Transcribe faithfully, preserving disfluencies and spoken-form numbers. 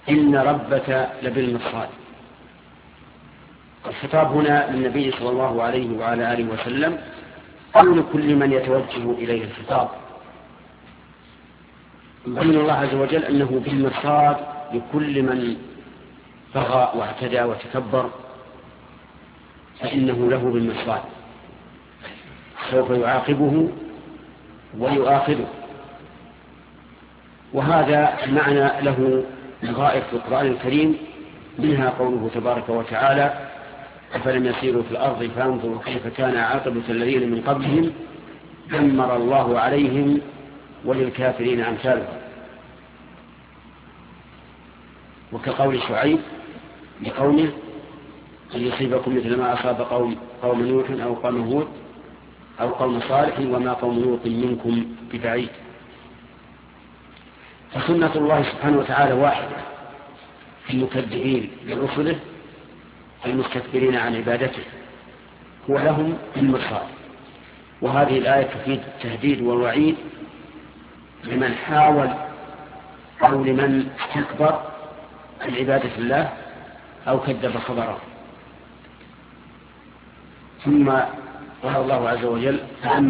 إن ربك لبالمرصاد. الخطاب هنا للنبي صلى الله عليه وعلى آله وسلم أو لكل من يتوجه إليه الخطاب. يبين الله عز وجل أنه بالمرصاد لكل من بغى واعتدى وتكبر، فإنه له بالمرصاد، سوف يعاقبه ويؤاخذه. وهذا المعنى له غائب في القرآن الكريم، منها قوله تبارك وتعالى: أفلم يسيروا في الأرض فانظروا كيف كان عاقبة الذين من قبلهم دمر الله عليهم وللكافرين أمثالهم. وكقول شعيب لقومه: أن يصيبكم مثل ما أصاب قوم, قوم نوح أو قوم هود أو قوم صالح وما قوم لوط منكم ببعيد. فسنة الله سبحانه وتعالى واحدة في المكذبين لرسله المستكبرين عن عبادته، هو لهم المرصاد. وهذه الآية تفيد التهديد والوعيد لمن حاول أو لمن استكبر عن عبادة الله أو كذب خبره. ثم قال الله عز وجل: